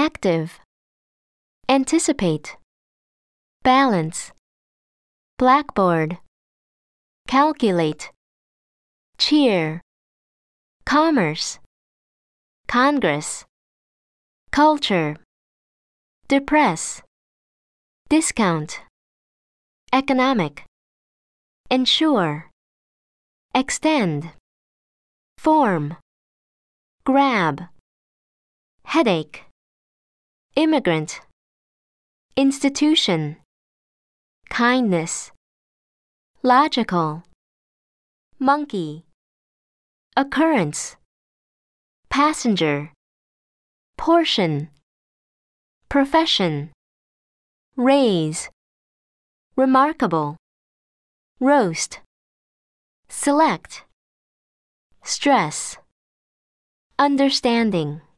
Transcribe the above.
active, anticipate, balance, blackboard, calculate, cheer, commerce, Congress, culture, depress, discount, economic, ensure, extend, form, grab, headache, immigrant, institution, kindness, logical, monkey, occurrence, passenger, portion, profession, raise, remarkable, roast, select, stress, understanding.